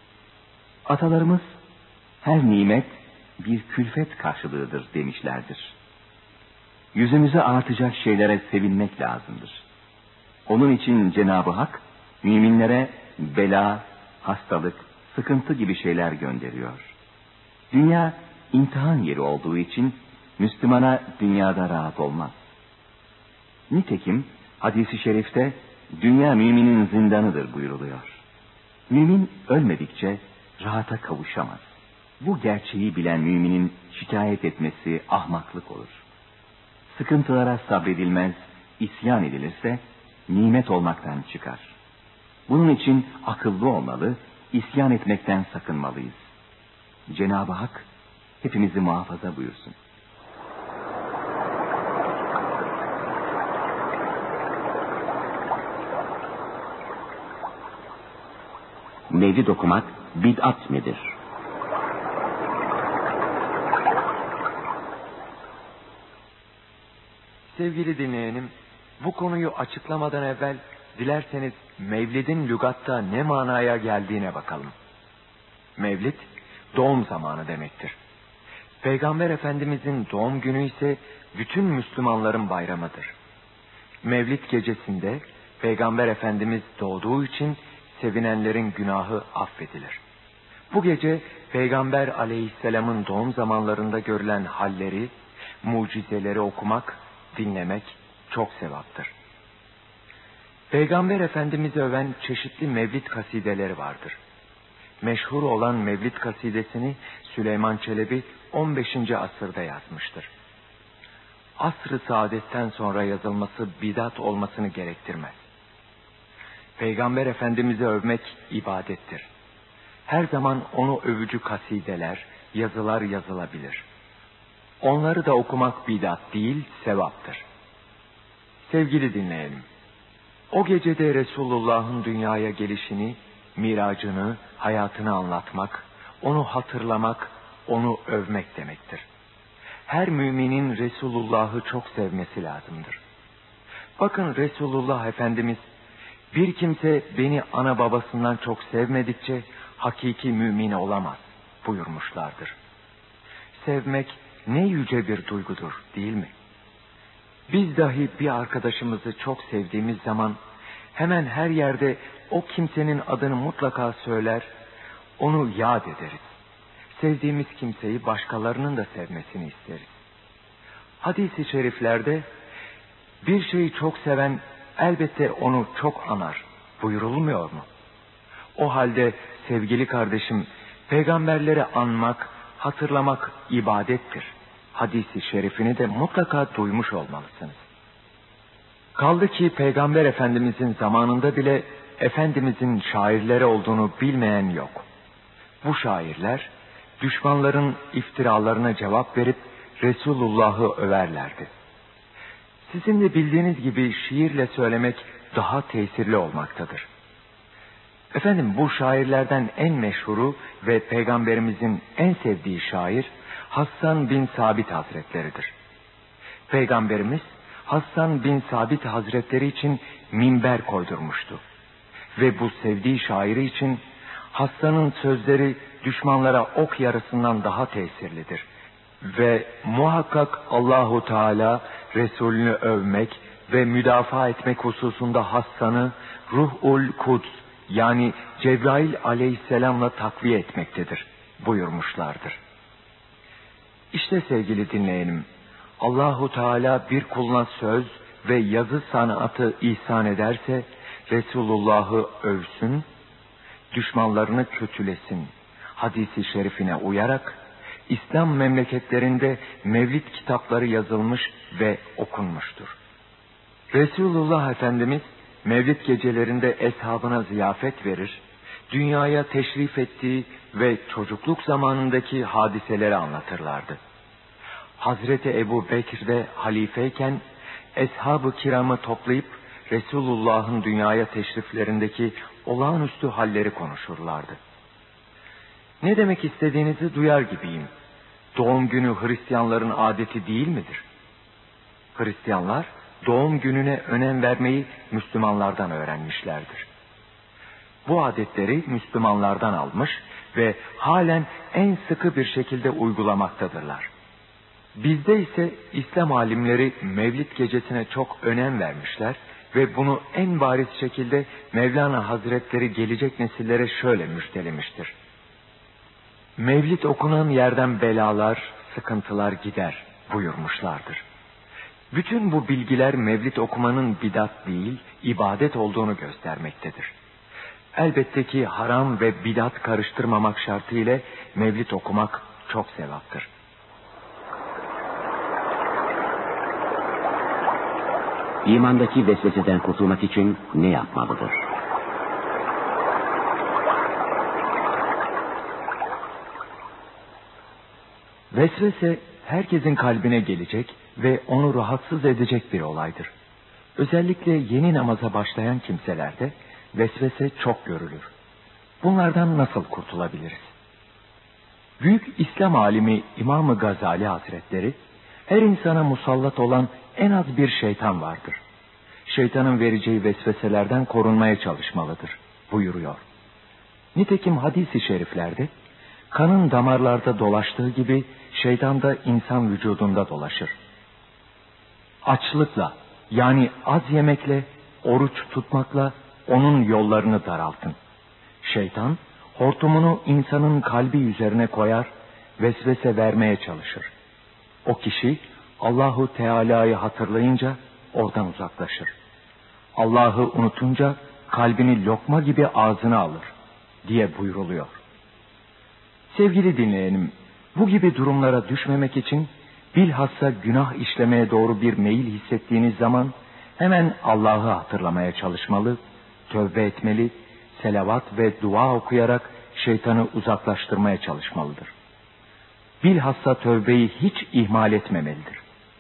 Atalarımız her nimet bir külfet karşılığıdır demişlerdir. Yüzümüzü ağartacak şeylere sevinmek lazımdır. Onun için Cenab-ı Hak müminlere bela, hastalık, sıkıntı gibi şeyler gönderiyor. Dünya imtihan yeri olduğu için Müslümana dünyada rahat olmaz. Nitekim hadis-i şerifte dünya müminin zindanıdır buyuruluyor. Mümin ölmedikçe rahata kavuşamaz. Bu gerçeği bilen müminin şikayet etmesi ahmaklık olur. Sıkıntılara sabredilmez, isyan edilirse nimet olmaktan çıkar. Bunun için akıllı olmalı, isyan etmekten sakınmalıyız. Cenab-ı Hak hepimizi muhafaza buyursun. Mevlid okumak bid'at midir? Sevgili dinleyenim, bu konuyu açıklamadan evvel dilerseniz Mevlid'in lügatta ne manaya geldiğine bakalım. Mevlid, doğum zamanı demektir. Peygamber Efendimizin doğum günü ise bütün Müslümanların bayramıdır. Mevlid gecesinde Peygamber Efendimiz doğduğu için sevinenlerin günahı affedilir. Bu gece Peygamber Aleyhisselam'ın doğum zamanlarında görülen halleri, mucizeleri okumak, dinlemek çok sevaptır. Peygamber Efendimiz'i öven çeşitli mevlid kasideleri vardır. Meşhur olan mevlid kasidesini Süleyman Çelebi 15. asırda yazmıştır. Asr-ı saadetten sonra yazılması bidat olmasını gerektirmez. Peygamber Efendimiz'i övmek ibadettir. Her zaman onu övücü kasideler, yazılar yazılabilir. Onları da okumak bidat değil, sevaptır. Sevgili dinleyelim. O gecede Resulullah'ın dünyaya gelişini, miracını, hayatını anlatmak, onu hatırlamak, onu övmek demektir. Her müminin Resulullah'ı çok sevmesi lazımdır. Bakın Resulullah Efendimiz, bir kimse beni ana babasından çok sevmedikçe hakiki mümin olamaz buyurmuşlardır. Sevmek ne yüce bir duygudur, değil mi? Biz dahi bir arkadaşımızı çok sevdiğimiz zaman hemen her yerde o kimsenin adını mutlaka söyler, onu yad ederiz. Sevdiğimiz kimseyi başkalarının da sevmesini isteriz. Hadis-i şeriflerde bir şeyi çok seven elbette onu çok anar buyurulmuyor mu? O halde sevgili kardeşim, peygamberleri anmak, hatırlamak ibadettir. Hadis-i şerifini de mutlaka duymuş olmalısınız. Kaldı ki Peygamber Efendimizin zamanında bile Efendimizin şairleri olduğunu bilmeyen yok. Bu şairler düşmanların iftiralarına cevap verip Resulullah'ı överlerdi. Sizin de bildiğiniz gibi şiirle söylemek daha tesirli olmaktadır. Efendim bu şairlerden en meşhuru ve Peygamberimizin en sevdiği şair Hassan bin Sabit Hazretleridir. Peygamberimiz Hassan bin Sabit Hazretleri için minber koydurmuştu. Ve bu sevdiği şairi için Hassan'ın sözleri düşmanlara ok yarısından daha tesirlidir. Ve muhakkak Allahu Teala Resulünü övmek ve müdafaa etmek hususunda Hassan'ı Ruhul Kuds yani Cebrail aleyhisselamla takviye etmektedir buyurmuşlardır. İşte sevgili dinleyenim, Allahu Teala bir kuluna söz ve yazı sanatı ihsan ederse Resulullah'ı övsün, düşmanlarını kötülesin hadisi şerifine uyarak İslam memleketlerinde mevlid kitapları yazılmış ve okunmuştur. Resulullah Efendimiz mevlid gecelerinde eshabına ziyafet verir, dünyaya teşrif ettiği ve çocukluk zamanındaki hadiseleri anlatırlardı. Hazreti Ebu Bekir de halifeyken eshab-ı kiramı toplayıp Resulullah'ın dünyaya teşriflerindeki olağanüstü halleri konuşurlardı. Ne demek istediğinizi duyar gibiyim. Doğum günü Hristiyanların adeti değil midir? Hristiyanlar doğum gününe önem vermeyi Müslümanlardan öğrenmişlerdir. Bu adetleri Müslümanlardan almış ve halen en sıkı bir şekilde uygulamaktadırlar. Bizde ise İslam alimleri Mevlid gecesine çok önem vermişler ve bunu en bariz şekilde Mevlana Hazretleri gelecek nesillere şöyle müjdelemiştir. Mevlid okunan yerden belalar, sıkıntılar gider buyurmuşlardır. Bütün bu bilgiler mevlid okumanın bidat değil, ibadet olduğunu göstermektedir. Elbette ki haram ve bidat karıştırmamak şartıyla mevlid okumak çok sevaptır. İmandaki vesveseden kurtulmak için ne yapmalıdır? Vesvese herkesin kalbine gelecek ve onu rahatsız edecek bir olaydır. Özellikle yeni namaza başlayan kimselerde vesvese çok görülür. Bunlardan nasıl kurtulabiliriz? Büyük İslam alimi İmam-ı Gazali Hazretleri, her insana musallat olan en az bir şeytan vardır. Şeytanın vereceği vesveselerden korunmaya çalışmalıdır buyuruyor. Nitekim hadis-i şeriflerde, kanın damarlarda dolaştığı gibi şeytan da insan vücudunda dolaşır. Açlıkla, yani az yemekle, oruç tutmakla onun yollarını daraltın. Şeytan, hortumunu insanın kalbi üzerine koyar, vesvese vermeye çalışır. O kişi Allahu Teala'yı hatırlayınca oradan uzaklaşır. Allah'ı unutunca kalbini lokma gibi ağzına alır diye buyruluyor. Sevgili dinleyenim, bu gibi durumlara düşmemek için bilhassa günah işlemeye doğru bir meyil hissettiğiniz zaman hemen Allah'ı hatırlamaya çalışmalı, tövbe etmeli, selavat ve dua okuyarak şeytanı uzaklaştırmaya çalışmalıdır. Bilhassa tövbeyi hiç ihmal etmemelidir.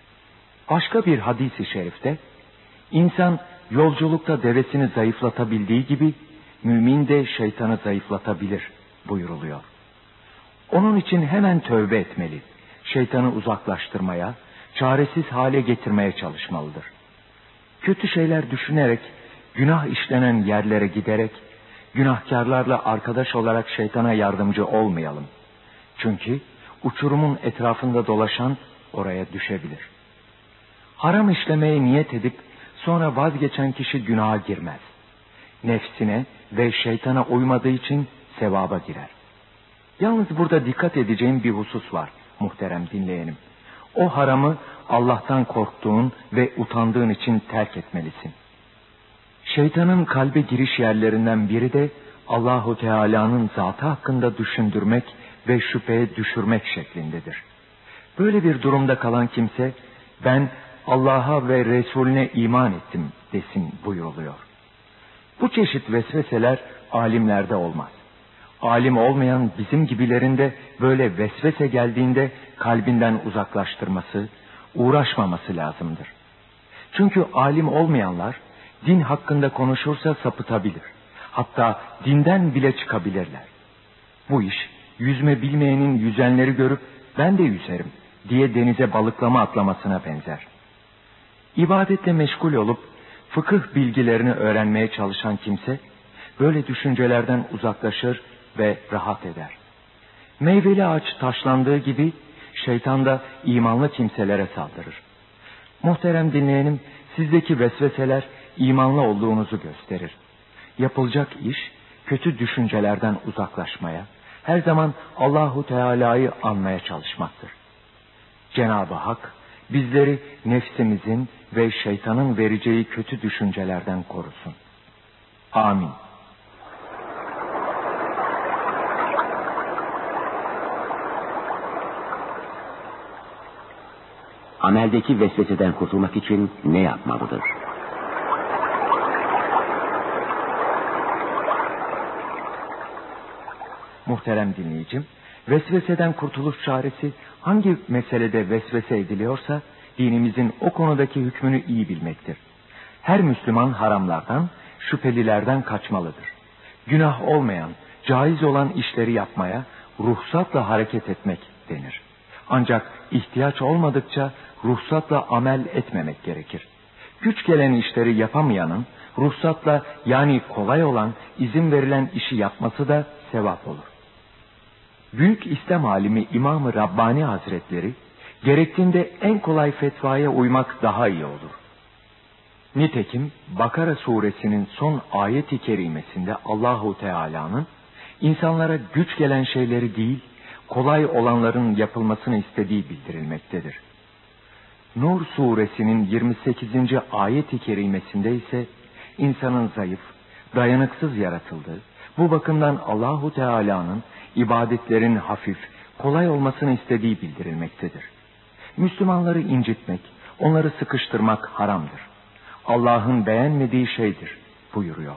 Başka bir hadis-i şerifte, insan yolculukta devesini zayıflatabildiği gibi mümin de şeytanı zayıflatabilir buyuruluyor. Onun için hemen tövbe etmeli, şeytanı uzaklaştırmaya, çaresiz hale getirmeye çalışmalıdır. Kötü şeyler düşünerek, günah işlenen yerlere giderek, günahkarlarla arkadaş olarak şeytana yardımcı olmayalım. Çünkü uçurumun etrafında dolaşan oraya düşebilir. Haram işlemeye niyet edip sonra vazgeçen kişi günaha girmez. Nefsine ve şeytana uymadığı için sevaba girer. Yalnız burada dikkat edeceğim bir husus var muhterem dinleyenim. O haramı Allah'tan korktuğun ve utandığın için terk etmelisin. Şeytanın kalbe giriş yerlerinden biri de Allahu Teala'nın zatı hakkında düşündürmek ve şüpheye düşürmek şeklindedir. Böyle bir durumda kalan kimse ben Allah'a ve Resulüne iman ettim desin buyuruluyor. Bu çeşit vesveseler alimlerde olmaz. Alim olmayan bizim gibilerinde böyle vesvese geldiğinde kalbinden uzaklaştırması, uğraşmaması lazımdır. Çünkü alim olmayanlar din hakkında konuşursa sapıtabilir. Hatta dinden bile çıkabilirler. Bu iş yüzme bilmeyenin yüzenleri görüp ben de yüzerim diye denize balıklama atlamasına benzer. İbadetle meşgul olup fıkıh bilgilerini öğrenmeye çalışan kimse böyle düşüncelerden uzaklaşır ve rahat eder. Meyveli ağaç taşlandığı gibi şeytan da imanlı kimselere saldırır. Muhterem dinleyenim, sizdeki vesveseler imanlı olduğunuzu gösterir. Yapılacak iş kötü düşüncelerden uzaklaşmaya, her zaman Allahu Teala'yı anmaya çalışmaktır. Cenab-ı Hak bizleri nefsimizin ve şeytanın vereceği kötü düşüncelerden korusun. Amin. Ameldeki vesveseden kurtulmak için ne yapmalıdır? Muhterem dinleyicim, vesveseden kurtuluş çaresi hangi meselede vesvese ediliyorsa dinimizin o konudaki hükmünü iyi bilmektir. Her Müslüman haramlardan, şüphelilerden kaçmalıdır. Günah olmayan, caiz olan işleri yapmaya ruhsatla hareket etmek denir. Ancak ihtiyaç olmadıkça ruhsatla amel etmemek gerekir. Güç gelen işleri yapamayanın ruhsatla yani kolay olan izin verilen işi yapması da sevap olur. Büyük İslam alimi İmam-ı Rabbani Hazretleri gerektiğinde en kolay fetvaya uymak daha iyi olur. Nitekim Bakara suresinin son ayet-i kerimesinde Allahu Teala'nın insanlara güç gelen şeyleri değil, kolay olanların yapılmasını istediği bildirilmektedir. Nur suresinin 28. ayet-i kerimesinde ise insanın zayıf, dayanıksız yaratıldığı, bu bakımdan Allahu Teala'nın ibadetlerin hafif, kolay olmasını istediği bildirilmektedir. Müslümanları incitmek, onları sıkıştırmak haramdır. Allah'ın beğenmediği şeydir buyuruyor.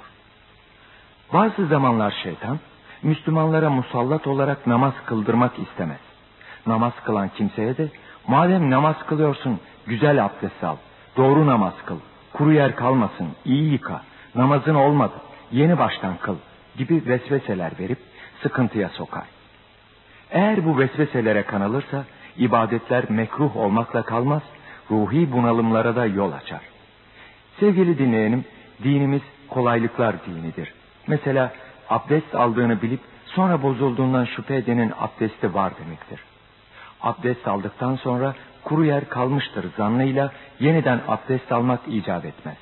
Bazı zamanlar şeytan Müslümanlara musallat olarak namaz kıldırmak istemez. Namaz kılan kimseye de madem namaz kılıyorsun güzel abdest al, doğru namaz kıl, kuru yer kalmasın, iyi yıka, namazın olmadı, yeni baştan kıl gibi vesveseler verip sıkıntıya sokar. Eğer bu vesveselere kanılırsa ibadetler mekruh olmakla kalmaz, ruhi bunalımlara da yol açar. Sevgili dinleyenim, dinimiz kolaylıklar dinidir. Mesela abdest aldığını bilip sonra bozulduğundan şüphe edenin abdesti var demektir. Abdest aldıktan sonra kuru yer kalmıştır zannıyla yeniden abdest almak icap etmez.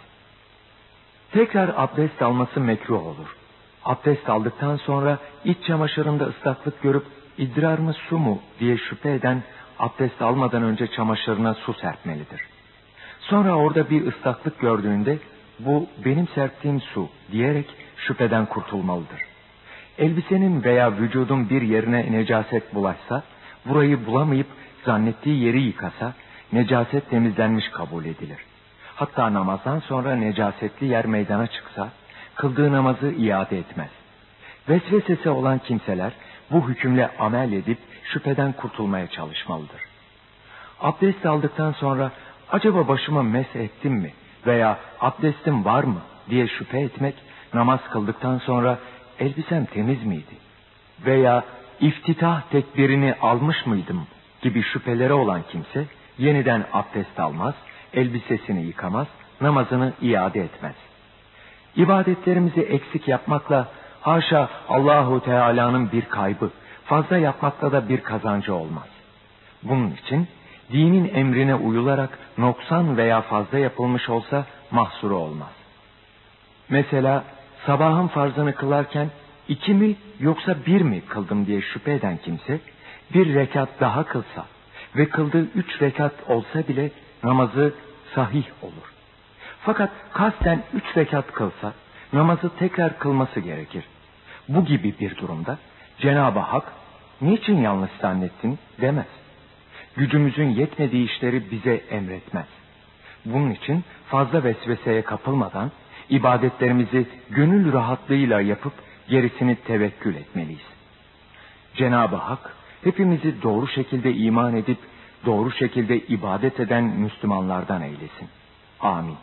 Tekrar abdest alması mekruh olur. Abdest aldıktan sonra iç çamaşırında ıslaklık görüp idrar mı su mu diye şüphe eden abdest almadan önce çamaşırına su serpmelidir. Sonra orada bir ıslaklık gördüğünde bu benim serptiğim su diyerek şüpheden kurtulmalıdır. Elbisenin veya vücudun bir yerine necaset bulaşsa, burayı bulamayıp zannettiği yeri yıkasa, necaset temizlenmiş kabul edilir. Hatta namazdan sonra necasetli yer meydana çıksa, kıldığı namazı iade etmez. Vesvesesi olan kimseler bu hükümle amel edip şüpheden kurtulmaya çalışmalıdır. Abdest aldıktan sonra acaba başıma mesh ettim mi veya abdestim var mı diye şüphe etmek, namaz kıldıktan sonra elbisem temiz miydi veya iftitah tekbirini almış mıydım gibi şüpheleri olan kimse yeniden abdest almaz, elbisesini yıkamaz, namazını iade etmez. İbadetlerimizi eksik yapmakla haşa Allahu Teala'nın bir kaybı, fazla yapmakla da bir kazancı olmaz. Bunun için dinin emrine uyularak noksan veya fazla yapılmış olsa mahsuru olmaz. Mesela sabahın farzını kılarken 2 mi yoksa 1 mi kıldım diye şüphe eden kimse bir rekat daha kılsa ve kıldığı 3 rekat olsa bile namazı sahih olur. Fakat kasten 3 rekat kılsa namazı tekrar kılması gerekir. Bu gibi bir durumda Cenab-ı Hak niçin yanlış zannettin demez. Gücümüzün yetmediği işleri bize emretmez. Bunun için fazla vesveseye kapılmadan ibadetlerimizi gönül rahatlığıyla yapıp gerisini tevekkül etmeliyiz. Cenab-ı Hak hepimizi doğru şekilde iman edip doğru şekilde ibadet eden Müslümanlardan eylesin. Amin.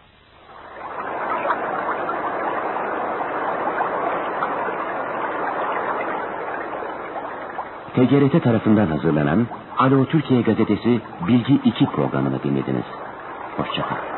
TGRT tarafından hazırlanan Alo Türkiye Gazetesi Bilgi 2 programını dinlediniz. Hoşça kalın.